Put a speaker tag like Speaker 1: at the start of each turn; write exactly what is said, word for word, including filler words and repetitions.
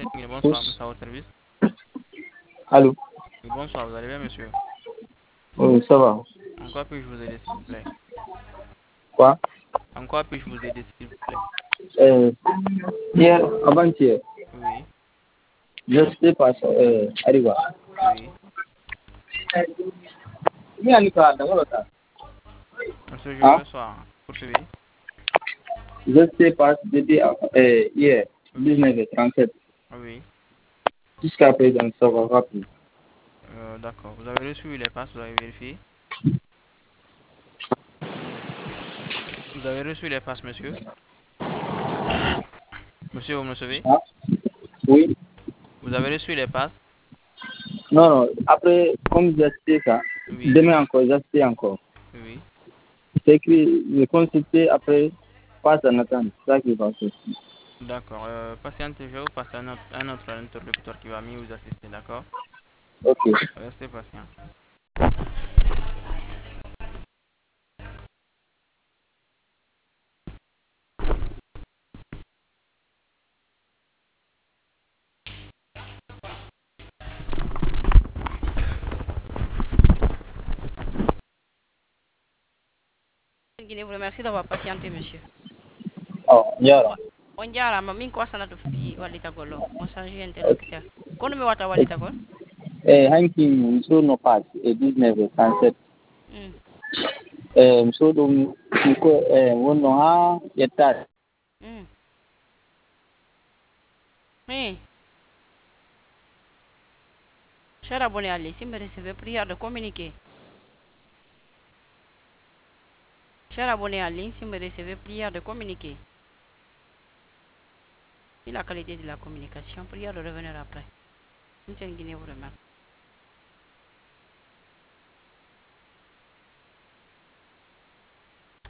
Speaker 1: Oui, bonsoir,
Speaker 2: Tous.
Speaker 1: monsieur au service.
Speaker 2: Allô?
Speaker 1: Oui, bonsoir, vous allez bien, monsieur?
Speaker 2: Oui, ça va.
Speaker 1: En quoi puis-je vous aider, s'il vous plaît?
Speaker 2: Quoi?
Speaker 1: En quoi puis-je vous aider, s'il vous plaît?
Speaker 2: Euh, hier, avant-hier,
Speaker 1: Oui,
Speaker 2: je sais pas, euh, Arriva.
Speaker 1: oui. Monsieur, je vous
Speaker 2: Hein?
Speaker 1: reçois. Poursuivez.
Speaker 2: Je sais pas, depuis euh, hier,
Speaker 1: Oui,
Speaker 2: dix-neuf heures trente-sept,
Speaker 1: oui.
Speaker 2: jusqu'à présent, ça va rapide.
Speaker 1: Euh, d'accord. Vous avez reçu les passes, vous avez vérifié? Vous avez reçu les passes, monsieur? Monsieur, vous me recevez?
Speaker 2: Hein? Oui?
Speaker 1: Vous avez reçu les passes?
Speaker 2: Non, non, après, comme j'ai acheté ça,
Speaker 1: Oui,
Speaker 2: demain encore, j'ai acheté encore.
Speaker 1: oui.
Speaker 2: C'est écrit, je consulter après, passe en attente, c'est ça qui va faire.
Speaker 1: D'accord. Euh, patientez, je vais vous passer un autre, un autre interlocuteur qui va mieux vous assister, d'accord?
Speaker 2: Ok.
Speaker 1: Restez patient.
Speaker 3: Guinée vous remercie d'avoir patienté, monsieur.
Speaker 2: Oh, yara.
Speaker 3: On jarama min ko wasanata fi wallitagol o on change interlocuteur kono mi wata wallitagol.
Speaker 2: Eh, hanki, so no pass, et dix-neuf heures trente-sept.
Speaker 3: mm.
Speaker 2: Eh, so ɗum ko eh, wonno ha ƴettade.
Speaker 3: mm. Oui, cher abonné à si me recevez prière de communiquer. Cher abonné à ligne, si me recevez prière de communiquer. Si la qualité de la communication, prière de revenir après. Une Guinée vous remercie.